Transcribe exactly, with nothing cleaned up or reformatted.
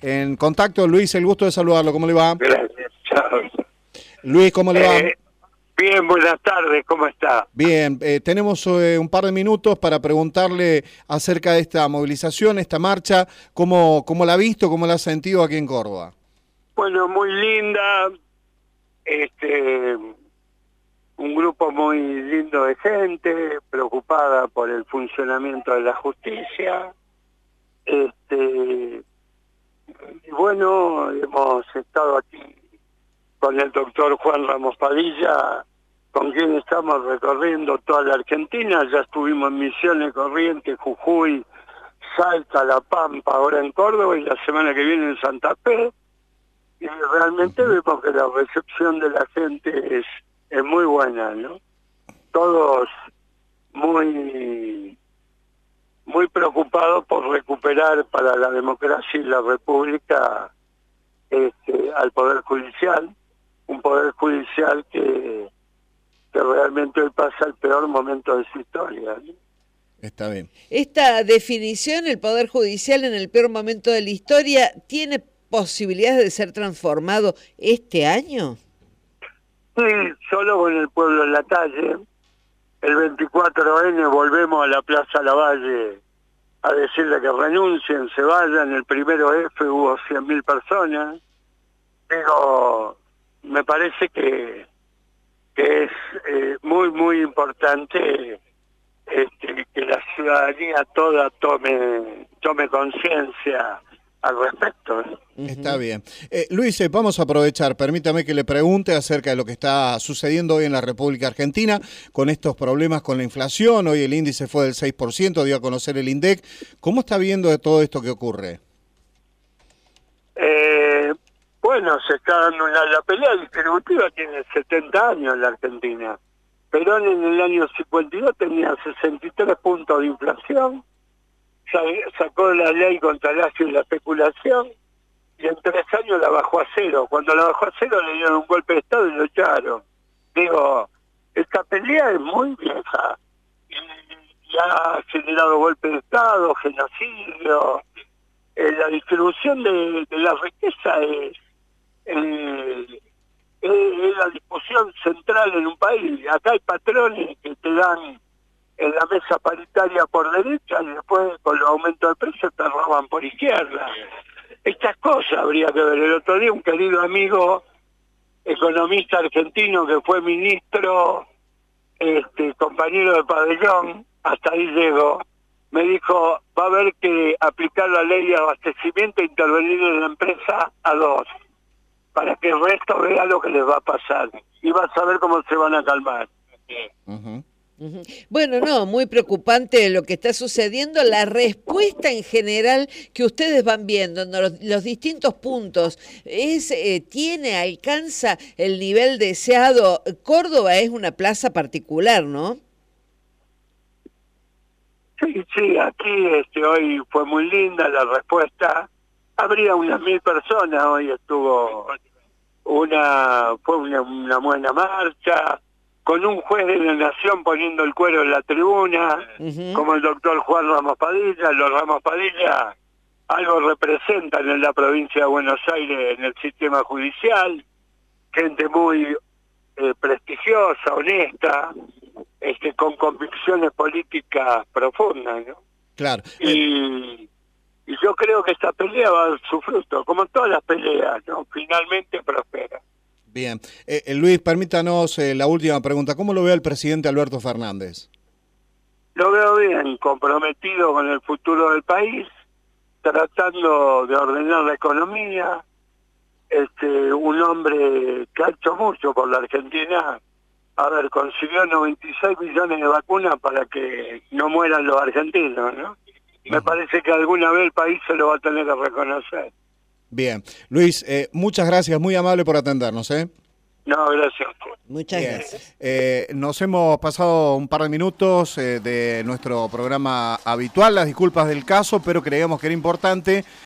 en contacto. Luis, el gusto de saludarlo. ¿Cómo le va? Gracias, chao. Luis, ¿cómo le va? Eh, bien, buenas tardes, ¿cómo está? Bien, eh, tenemos eh, un par de minutos para preguntarle acerca de esta movilización, esta marcha, ¿cómo, cómo la ha visto, cómo la ha sentido aquí en Córdoba? Bueno, muy linda, este, un grupo muy lindo de gente, preocupada por el funcionamiento de la justicia, este, y bueno, hemos estado aquí con el doctor Juan Ramos Padilla, con quien estamos recorriendo toda la Argentina. Ya estuvimos en Misiones, Corrientes, Jujuy, Salta, La Pampa, ahora en Córdoba y la semana que viene en Santa Fe. Y realmente vemos que la recepción de la gente es, es muy buena, ¿no? Todos muy, muy preocupados por recuperar para la democracia y la república este, al Poder Judicial. Un Poder Judicial que, que realmente hoy pasa el peor momento de su historia, ¿no? Está bien. Esta definición, el Poder Judicial en el peor momento de la historia, ¿tiene posibilidades de ser transformado este año? Sí, solo con el pueblo en la calle. El veinticuatro ene volvemos a la Plaza Lavalle a decirle que renuncien, se vayan. El primero efe hubo cien mil personas. Digo, me parece que, que es eh, muy, muy importante este, que la ciudadanía toda tome, tome conciencia al respecto, ¿eh? Está bien. Eh, Luis, eh, vamos a aprovechar, permítame que le pregunte acerca de lo que está sucediendo hoy en la República Argentina con estos problemas con la inflación. Hoy el índice fue del seis por ciento, dio a conocer el INDEC. ¿Cómo está viendo de todo esto que ocurre? Eh, bueno, se está dando una, la pelea distributiva tiene setenta años en la Argentina. Perón en el año cincuenta y dos tenía sesenta y tres puntos de inflación, sacó la ley contra el ácido y la especulación, y en tres años la bajó a cero. Cuando la bajó a cero le dieron un golpe de Estado y lo echaron. Digo, esta pelea es muy vieja, y, y ha generado golpe de Estado, genocidio. Eh, la distribución de, de la riqueza es, eh, es, es la discusión central en un país. Acá hay patrones que te dan en la mesa paritaria por derecha y después con los aumentos de precios te roban por izquierda. Estas cosas habría que ver. El otro día un querido amigo economista argentino que fue ministro, este compañero de pabellón, hasta ahí llegó, me dijo, va a haber que aplicar la ley de abastecimiento e intervenir en la empresa a dos, para que el resto vea lo que les va a pasar y vas a ver cómo se van a calmar. Uh-huh. Bueno, no, muy preocupante lo que está sucediendo, la respuesta en general que ustedes van viendo, ¿no? los, los distintos puntos, es eh, tiene, alcanza el nivel deseado. Córdoba es una plaza particular, ¿no? Sí, sí, aquí este, hoy fue muy linda la respuesta. Habría unas mil personas, hoy estuvo una, fue una, una buena marcha, con un juez de la Nación poniendo el cuero en la tribuna, uh-huh. como el doctor Juan Ramos Padilla. Los Ramos Padilla algo representan en la provincia de Buenos Aires en el sistema judicial, gente muy eh, prestigiosa, honesta, este, con convicciones políticas profundas, ¿no? Claro. Y, y yo creo que esta pelea va a dar su fruto, como todas las peleas, ¿no? Finalmente prospera. Bien. Eh, Luis, permítanos eh, la última pregunta. ¿Cómo lo ve el presidente Alberto Fernández? Lo veo bien, comprometido con el futuro del país, tratando de ordenar la economía, este, un hombre que ha hecho mucho por la Argentina. A ver, consiguió noventa y seis millones de vacunas para que no mueran los argentinos, ¿no? Me parece que alguna vez el país se lo va a tener que reconocer. Bien. Luis, eh, muchas gracias, muy amable por atendernos, ¿eh? No, gracias. Muchas Bien. gracias. Eh, nos hemos pasado un par de minutos eh, de nuestro programa habitual, las disculpas del caso, pero creíamos que era importante